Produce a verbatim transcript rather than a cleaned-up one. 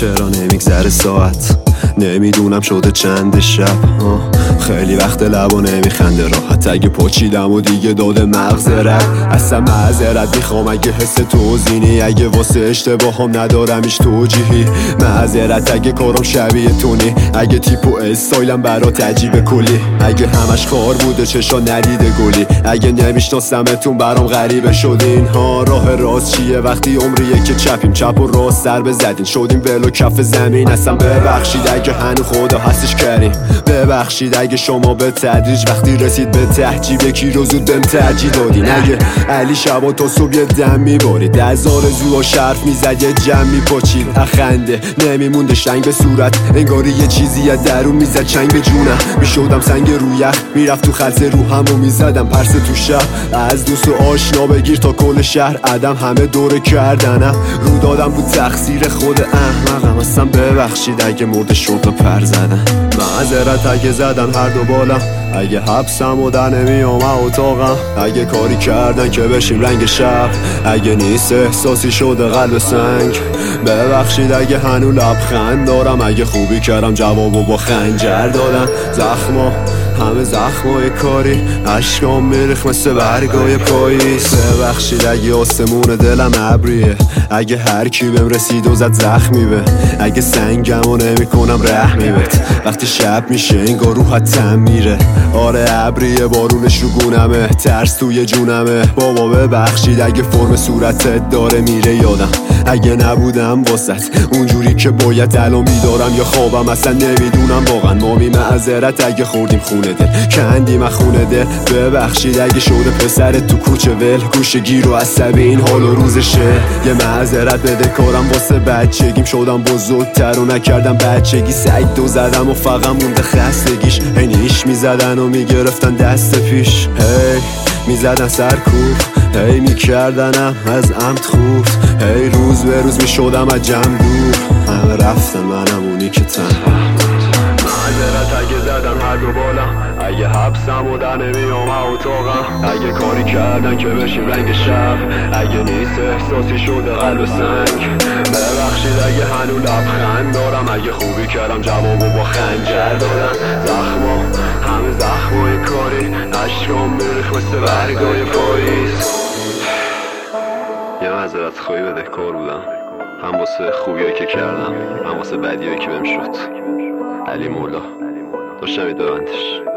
چرا نمیگذره ساعت، نمیدونم شده چند شب. خیلی وقت لبا نمیخنده راحت، اگه پاچیدم و دیگه داده مغزرت. اصلا معذرت میخوام اگه حس توزینی، اگه واسه اشتباهم ندارم ایش توجیهی. معذرت اگه کارم شبیه تونی، اگه تیپ و استایلم برات عجیبه کلی، اگه همش کار بوده چشا ندیده گلی، اگه نمیشناسمتون برام غریبه شدین. ها راه راست چیه وقتی عمریه که چپیم چپ و راست سر بزدین، شدیم ولو کف زمین. اصلا ببخشید اگه هنو خدا هستش کریم، ببخشید اگه شما به تدریج وقتی رسید به تحجیب یکی رو زود بهم ترجیح دادین. اگه علی شبا تا صبح یه دم میبارید، از آرزو و شرف میزد یه جمع میپاچید. اخنده نمیمونده شنگ به صورت، انگاری یه چیزی از درون میزد چنگ به جونم. میشدم سنگ رو یخ میرفت تو خلص روحم و میزدم پرس تو شهر. از دوست و آشنا بگیر تا کل شهر عدم، همه دوره کردنم رو دادم بود تقصیر خود احمقم. اصلا ببخشید اگه مرد شوق پر زدن، معذرت اگه زدن هر دو بالم، اگه حبسم و در نمیام اتاقم، اگه کاری کردن که بشیم رنگ شب، اگه نیست احساسی شده قلب سنگ. ببخشید اگه هنو لبخند دارم، اگه خوبی کردم جوابو با خنجر دادم. زخما همه زخمای کاری، عشقام میریخ مثل برگای پاییز. ببخشید اگه آسمون دلم ابریه، اگه هر کی بهم رسید و زد زخمی به، اگه سنگمو نمی کنم رحمی بهت، وقتی شب میشه انگار روحت تم میره. آره ابریه بارونش رو گونمه، ترس توی جونمه. بابا ببخشید اگه فرم صورتت داره میره یادم، اگه نبودم واسط اونجوری که باید الان بیدارم یا خوابم. اصلا نمیدونم واقعا مامی، معذرت اگه خوردیم خونه دل کندیم از خونه دل. ببخشید اگه شده پسرت تو کوچه ول، گوشه گیر و عصبی این حال و روزشه. یه معذرت بده کارم واسه بچگیم، شدم بزرگتر و نکردم بچگی. سعید دو زدم و فقط مونده خستگیش، هی نیش میزدن و میگرفتن دست پیش، هی میزدن سرکوب، هی میکردنم از عمد خوب، هی روز به روز میشدم از جمع دور. همه رفتن منم اونی که تنها. معذرت اگه زدن هر دو بالم، اگه حبسم و در نمیام اتاقم، اگه کاری کردن که بشیم رنگ شب، اگه نیست احساسی شده قلب سنگ. ببخشید اگه هنو لبخند دارم، اگه خوبی کردم جوابو با خنجر دادم. زخما همه زخمای کاری، عشقام میریخ مثل برگای پاییز. یه معذرت خواهی بده کار بودم، هم واسه خوبیایی که کردم هم واسه بدیایی که بهم شد. علی مولا داشتم میدارندش.